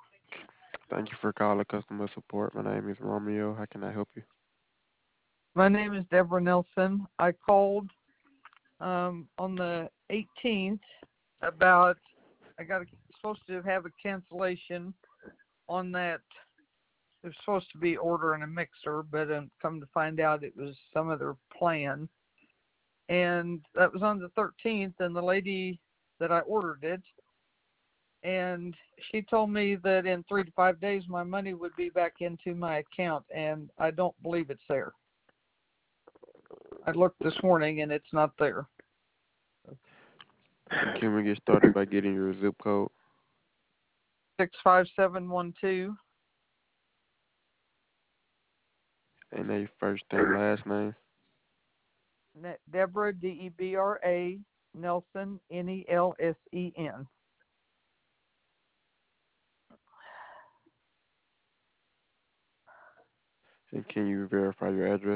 Thank you for calling customer support. My name is Romeo. How can I help you? My name is Deborah Nelson. I called on the 18th about supposed to have a cancellation on that. It was supposed to be ordering a mixer, but come to find out it was some other plan. And that was on the 13th, and the lady that I ordered it, and she told me that in 3 to 5 days my money would be back into my account, and I don't believe it's there. I looked this morning and it's not there. Can we get started by getting your zip code 65712. and a first and last name? Deborah, Debra, Nelson, Nelsen. And can you verify your address?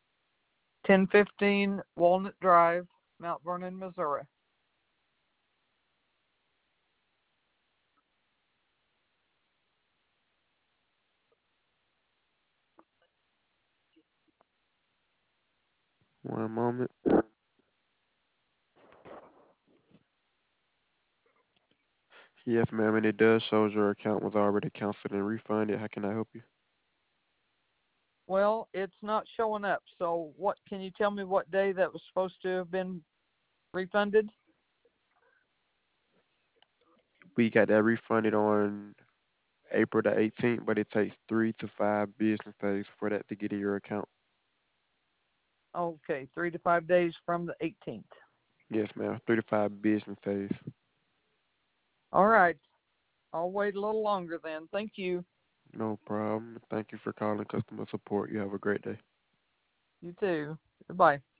1015 Walnut Drive, Mount Vernon, Missouri. One moment. Yes, ma'am, and it does show your account was already canceled and refunded. How can I help you? Well, it's not showing up. So what can you tell me what day that was supposed to have been refunded? We got that refunded on April the 18th, but it takes 3 to 5 business days for that to get in your account. Okay, 3 to 5 days from the 18th. Yes, ma'am, 3 to 5 business days. All right. I'll wait a little longer then. Thank you. No problem. Thank you for calling customer support. You have a great day. You too. Goodbye.